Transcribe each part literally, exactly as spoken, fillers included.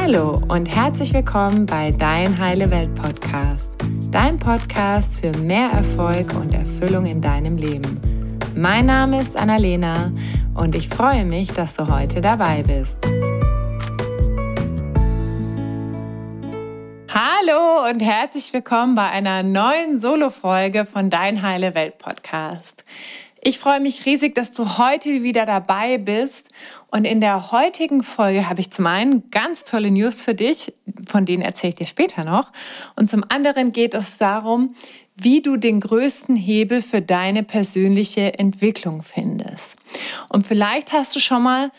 Hallo und herzlich willkommen bei Dein Heile Welt Podcast, dein Podcast für mehr Erfolg und Erfüllung in deinem Leben. Mein Name ist Annalena und ich freue mich, dass du heute dabei bist. Hallo und herzlich willkommen bei einer neuen Solo-Folge von Dein Heile Welt Podcast. Ich freue mich riesig, dass du heute wieder dabei bist. Und in der heutigen Folge habe ich zum einen ganz tolle News für dich, von denen erzähle ich dir später noch. Und zum anderen geht es darum, wie du den größten Hebel für deine persönliche Entwicklung findest. Und vielleicht hast du schon mal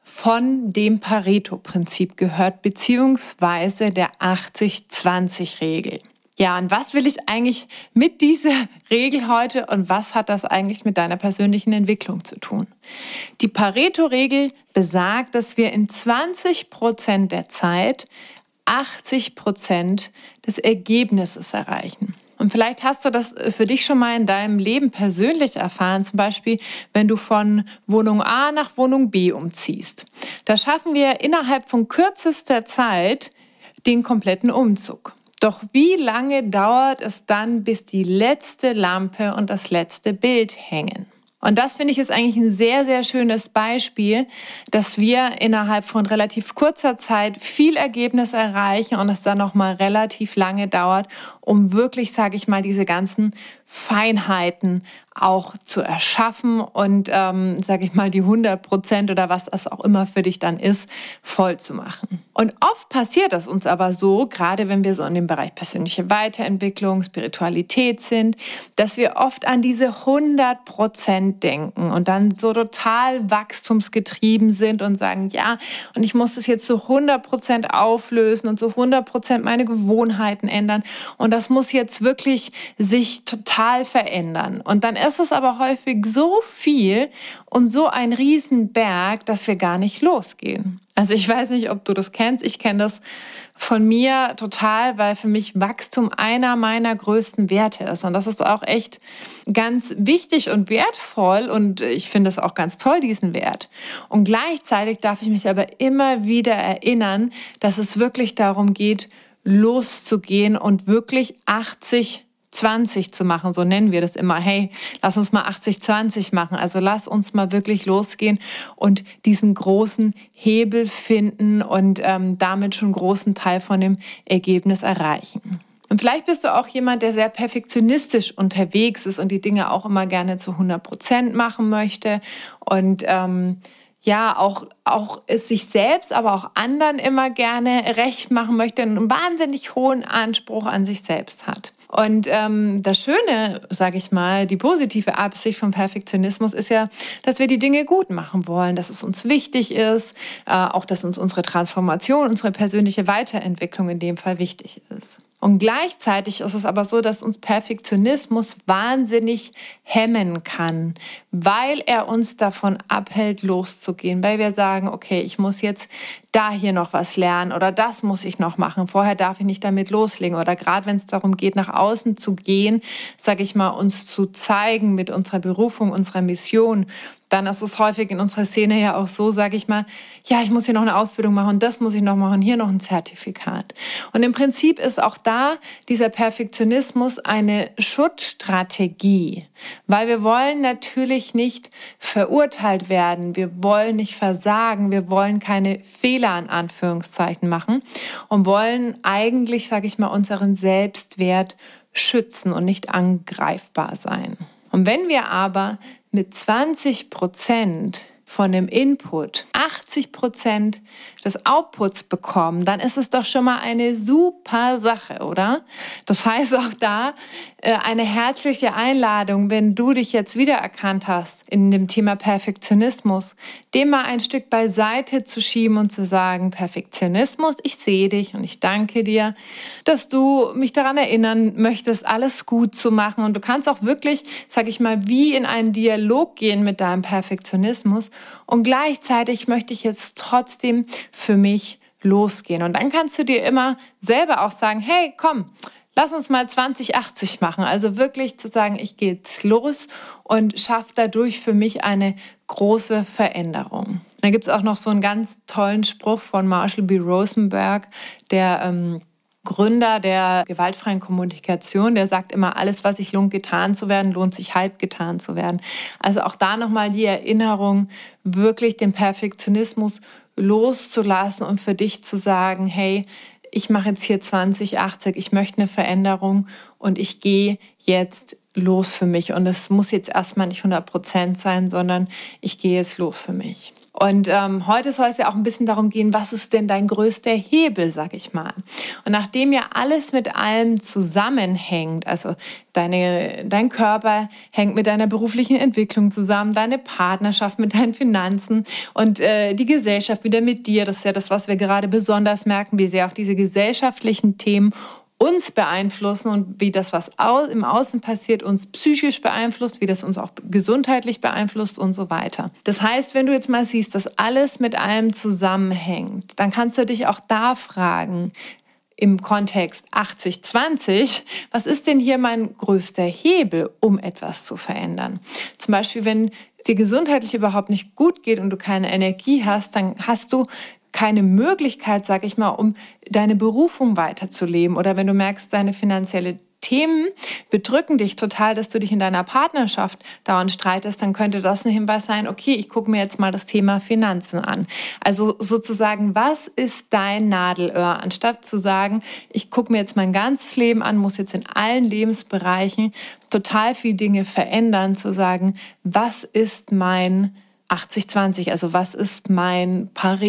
von dem Pareto-Prinzip gehört, beziehungsweise der achtzig zwanzig Regel. Ja, und was will ich eigentlich mit dieser Regel heute und was hat das eigentlich mit deiner persönlichen Entwicklung zu tun? Die Pareto-Regel besagt, dass wir in zwanzig Prozent der Zeit achtzig Prozent des Ergebnisses erreichen. Und vielleicht hast du das für dich schon mal in deinem Leben persönlich erfahren, zum Beispiel, wenn du von Wohnung A nach Wohnung B umziehst. Da schaffen wir innerhalb von kürzester Zeit den kompletten Umzug. Doch wie lange dauert es dann, bis die letzte Lampe und das letzte Bild hängen? Und das finde ich ist eigentlich ein sehr, sehr schönes Beispiel, dass wir innerhalb von relativ kurzer Zeit viel Ergebnis erreichen und es dann nochmal relativ lange dauert, um wirklich, sage ich mal, diese ganzen Feinheiten auch zu erschaffen und, ähm, sage ich mal, die hundert Prozent oder was das auch immer für dich dann ist, voll zu machen. Und oft passiert es uns aber so, gerade wenn wir so in dem Bereich persönliche Weiterentwicklung, Spiritualität sind, dass wir oft an diese hundert Prozent denken und dann so total wachstumsgetrieben sind und sagen, ja, und ich muss das jetzt zu hundert Prozent auflösen und zu hundert Prozent meine Gewohnheiten ändern und das muss jetzt wirklich sich total verändern. Und dann ist es aber häufig so viel und so ein Riesenberg, dass wir gar nicht losgehen. Also ich weiß nicht, ob du das kennst. Ich kenne das von mir total, weil für mich Wachstum einer meiner größten Werte ist. Und das ist auch echt ganz wichtig und wertvoll. Und ich finde es auch ganz toll, diesen Wert. Und gleichzeitig darf ich mich aber immer wieder erinnern, dass es wirklich darum geht, loszugehen und wirklich achtzig zwanzig zu machen, so nennen wir das immer. Hey, lass uns mal achtzig zwanzig machen. Also lass uns mal wirklich losgehen und diesen großen Hebel finden und ähm, damit schon einen großen Teil von dem Ergebnis erreichen. Und vielleicht bist du auch jemand, der sehr perfektionistisch unterwegs ist und die Dinge auch immer gerne zu hundert Prozent machen möchte und ähm, ja, auch, auch es sich selbst, aber auch anderen immer gerne recht machen möchte und einen wahnsinnig hohen Anspruch an sich selbst hat. Und ähm, das Schöne, sage ich mal, die positive Absicht vom Perfektionismus ist ja, dass wir die Dinge gut machen wollen, dass es uns wichtig ist, äh, auch dass uns unsere Transformation, unsere persönliche Weiterentwicklung in dem Fall wichtig ist. Und gleichzeitig ist es aber so, dass uns Perfektionismus wahnsinnig hemmen kann, weil er uns davon abhält, loszugehen, weil wir sagen, okay, ich muss jetzt da hier noch was lernen oder das muss ich noch machen, vorher darf ich nicht damit loslegen oder gerade wenn es darum geht, nach außen zu gehen, sage ich mal, uns zu zeigen mit unserer Berufung, unserer Mission, dann ist es häufig in unserer Szene ja auch so, sage ich mal, ja, ich muss hier noch eine Ausbildung machen, das muss ich noch machen, hier noch ein Zertifikat. Und im Prinzip ist auch da dieser Perfektionismus eine Schutzstrategie, weil wir wollen natürlich nicht verurteilt werden, wir wollen nicht versagen, wir wollen keine Fehler in Anführungszeichen machen und wollen eigentlich, sage ich mal, unseren Selbstwert schützen und nicht angreifbar sein. Und wenn wir aber mit zwanzig Prozent von dem Input achtzig Prozent des Outputs bekommen, dann ist es doch schon mal eine super Sache, oder? Das heißt auch da äh, eine herzliche Einladung, wenn du dich jetzt wiedererkannt hast in dem Thema Perfektionismus, dem mal ein Stück beiseite zu schieben und zu sagen, Perfektionismus, ich sehe dich und ich danke dir, dass du mich daran erinnern möchtest, alles gut zu machen. Und du kannst auch wirklich, sag ich mal, wie in einen Dialog gehen mit deinem Perfektionismus. Und gleichzeitig möchte ich jetzt trotzdem für mich losgehen. Und dann kannst du dir immer selber auch sagen, hey, komm, lass uns mal zwanzig achtzig machen. Also wirklich zu sagen, ich gehe jetzt los und schaffe dadurch für mich eine große Veränderung. da gibt es auch noch so einen ganz tollen Spruch von Marshall B. Rosenberg, der ähm, Gründer der gewaltfreien Kommunikation, der sagt immer, alles, was sich lohnt, getan zu werden, lohnt sich halb getan zu werden. Also auch da nochmal die Erinnerung, wirklich den Perfektionismus loszulassen und für dich zu sagen, hey, ich mache jetzt hier zwanzig achtzig, ich möchte eine Veränderung und ich gehe jetzt los für mich. Und es muss jetzt erstmal nicht hundert Prozent sein, sondern ich gehe jetzt los für mich. Und ähm, heute soll es ja auch ein bisschen darum gehen, was ist denn dein größter Hebel, sag ich mal. Und nachdem ja alles mit allem zusammenhängt, also deine, dein Körper hängt mit deiner beruflichen Entwicklung zusammen, deine Partnerschaft mit deinen Finanzen und äh, die Gesellschaft wieder mit dir, das ist ja das, was wir gerade besonders merken, wie sehr auch diese gesellschaftlichen Themen uns beeinflussen und wie das, was im Außen passiert, uns psychisch beeinflusst, wie das uns auch gesundheitlich beeinflusst und so weiter. Das heißt, wenn du jetzt mal siehst, dass alles mit allem zusammenhängt, dann kannst du dich auch da fragen, im Kontext achtzig zwanzig, was ist denn hier mein größter Hebel, um etwas zu verändern? Zum Beispiel, wenn dir gesundheitlich überhaupt nicht gut geht und du keine Energie hast, dann hast du keine Möglichkeit, sag ich mal, um deine Berufung weiterzuleben. Oder wenn du merkst, deine finanzielle Themen bedrücken dich total, dass du dich in deiner Partnerschaft dauernd streitest, dann könnte das ein Hinweis sein, okay, ich gucke mir jetzt mal das Thema Finanzen an. Also sozusagen, was ist dein Nadelöhr? Anstatt zu sagen, ich gucke mir jetzt mein ganzes Leben an, muss jetzt in allen Lebensbereichen total viele Dinge verändern, zu sagen, was ist mein achtzig zwanzig, also was ist mein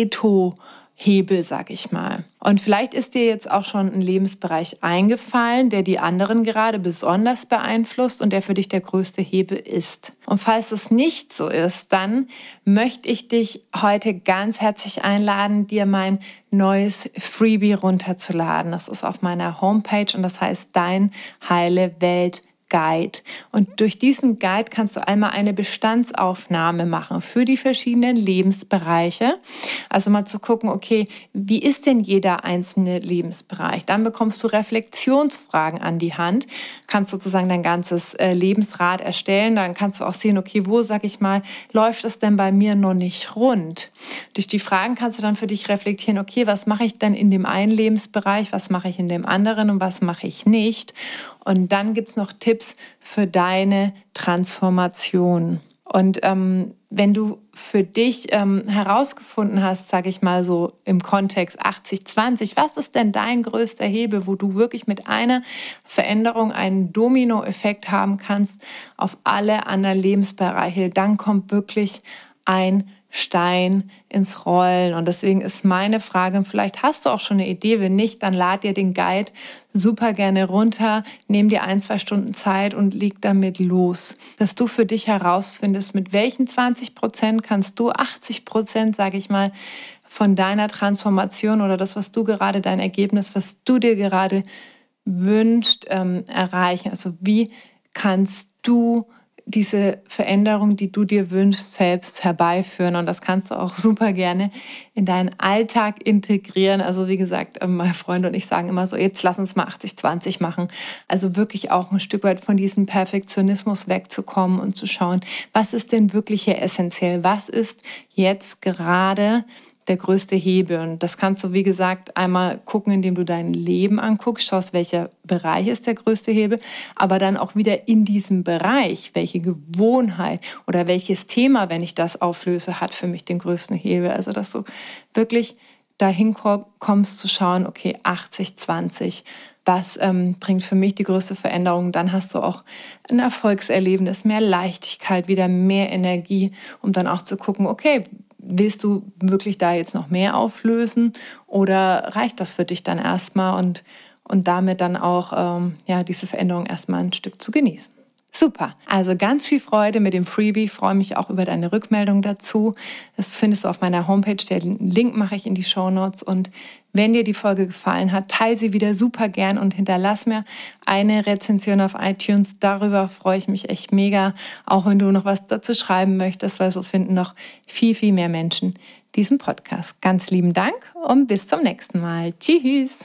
Pareto-Hebel, sag ich mal. Und vielleicht ist dir jetzt auch schon ein Lebensbereich eingefallen, der die anderen gerade besonders beeinflusst und der für dich der größte Hebel ist. Und falls es nicht so ist, dann möchte ich dich heute ganz herzlich einladen, dir mein neues Freebie runterzuladen. Das ist auf meiner Homepage und das heißt Dein Heile Welt Guide. Und durch diesen Guide kannst du einmal eine Bestandsaufnahme machen für die verschiedenen Lebensbereiche. Also mal zu gucken, okay, wie ist denn jeder einzelne Lebensbereich? Dann bekommst du Reflexionsfragen an die Hand, kannst sozusagen dein ganzes äh, Lebensrad erstellen. Dann kannst du auch sehen, okay, wo, sag ich mal, läuft es denn bei mir noch nicht rund? Durch die Fragen kannst du dann für dich reflektieren, okay, was mache ich denn in dem einen Lebensbereich, was mache ich in dem anderen und was mache ich nicht? Und dann gibt es noch Tipps für deine Transformation. Und ähm, wenn du für dich ähm, herausgefunden hast, sage ich mal so im Kontext achtzig zwanzig, was ist denn dein größter Hebel, wo du wirklich mit einer Veränderung einen Dominoeffekt haben kannst auf alle anderen Lebensbereiche, dann kommt wirklich ein Stein ins Rollen. Und deswegen ist meine Frage, vielleicht hast du auch schon eine Idee, wenn nicht, dann lad dir den Guide super gerne runter, nimm dir ein, zwei Stunden Zeit und leg damit los. Dass du für dich herausfindest, mit welchen zwanzig Prozent kannst du achtzig Prozent, sage ich mal, von deiner Transformation oder das, was du gerade, dein Ergebnis, was du dir gerade wünschst, ähm, erreichen. Also wie kannst du diese Veränderung, die du dir wünschst, selbst herbeiführen. Und das kannst du auch super gerne in deinen Alltag integrieren. Also wie gesagt, meine Freunde und ich sagen immer so, jetzt lass uns mal achtzig zwanzig machen. Also wirklich auch ein Stück weit von diesem Perfektionismus wegzukommen und zu schauen, was ist denn wirklich hier essentiell? Was ist jetzt gerade der größte Hebel? Und das kannst du, wie gesagt, einmal gucken, indem du dein Leben anguckst, schaust, welcher Bereich ist der größte Hebel, aber dann auch wieder in diesem Bereich, welche Gewohnheit oder welches Thema, wenn ich das auflöse, hat für mich den größten Hebel. Also, dass du wirklich dahin kommst zu schauen, okay, achtzig zwanzig, was ähm, bringt für mich die größte Veränderung? Dann hast du auch ein Erfolgserlebnis, mehr Leichtigkeit, wieder mehr Energie, um dann auch zu gucken, okay, willst du wirklich da jetzt noch mehr auflösen oder reicht das für dich dann erstmal und, und damit dann auch ähm, ja, diese Veränderung erstmal ein Stück zu genießen? Super, also ganz viel Freude mit dem Freebie. Ich freue mich auch über deine Rückmeldung dazu. Das findest du auf meiner Homepage. Den Link mache ich in die Shownotes. Und wenn dir die Folge gefallen hat, teile sie wieder super gern und hinterlass mir eine Rezension auf iTunes. Darüber freue ich mich echt mega, auch wenn du noch was dazu schreiben möchtest, weil so finden noch viel, viel mehr Menschen diesen Podcast. Ganz lieben Dank und bis zum nächsten Mal. Tschüss!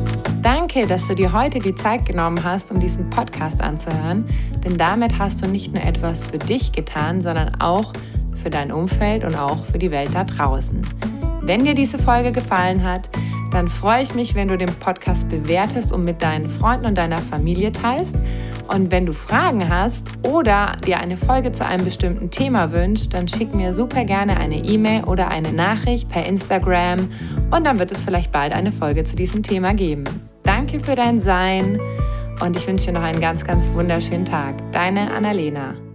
Danke, dass du dir heute die Zeit genommen hast, um diesen Podcast anzuhören, denn damit hast du nicht nur etwas für dich getan, sondern auch für dein Umfeld und auch für die Welt da draußen. Wenn dir diese Folge gefallen hat, dann freue ich mich, wenn du den Podcast bewertest und mit deinen Freunden und deiner Familie teilst. Und wenn du Fragen hast oder dir eine Folge zu einem bestimmten Thema wünschst, dann schick mir super gerne eine E-Mail oder eine Nachricht per Instagram und dann wird es vielleicht bald eine Folge zu diesem Thema geben. Danke für dein Sein und ich wünsche dir noch einen ganz, ganz wunderschönen Tag. Deine Annalena.